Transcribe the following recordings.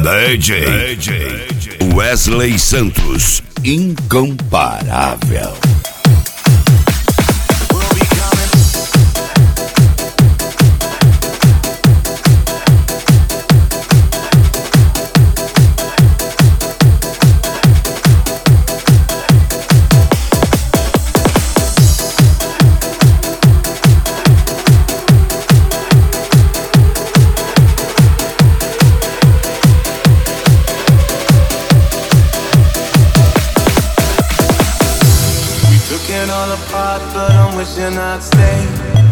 DJ Wesley Santos, incomparável. All apart, but I'm wishing I'd stay.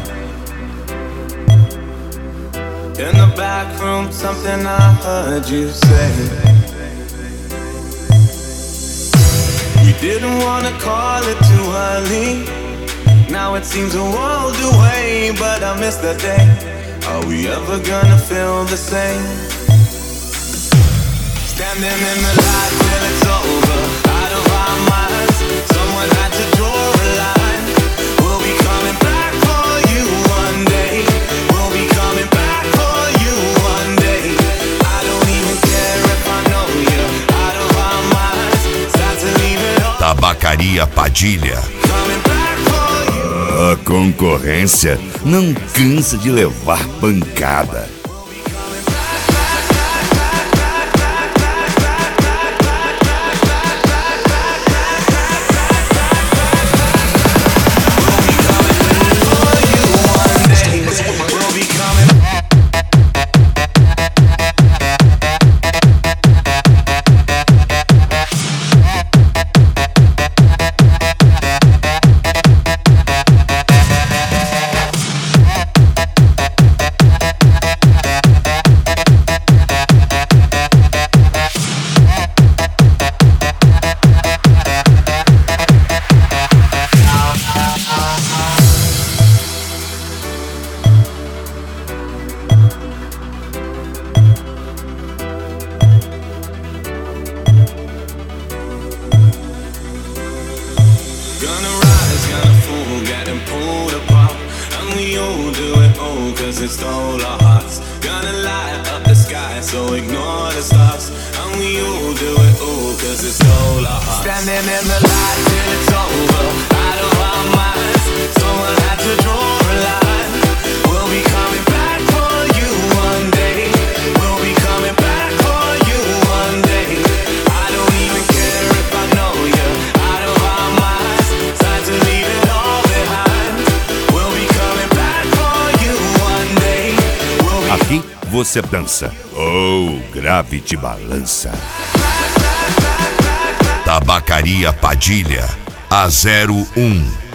In the back room, something I heard you say. We didn't wanna call it too early. Now it seems a world away, but I miss the day. Are we ever gonna feel the same? Standing in the light till it's over, out of our minds. Someone had to draw a line. We'll be coming back for you one day. We'll be coming back for you one day. I don't even care if I know you're out of our minds. Start to leave it all. Tabacaria Padilha. Coming back for you. A concorrência não cansa de levar pancada. Gonna rise, gonna fall, getting pulled apart. And we all do it all cause it stole our hearts. Gonna light up the sky, so ignore the stars. And we all do it all cause it stole our hearts. Standing in the light till it's over, out of our minds. Someone had to draw a line. We'll be coming back for you one day. We'll be coming back for you one day. I don't even care if I know you out of our minds. Time to leave it all behind. We'll be coming back for you one day. Aqui você dança. Oh, grave te balança. Tabacaria Padilha, a 01.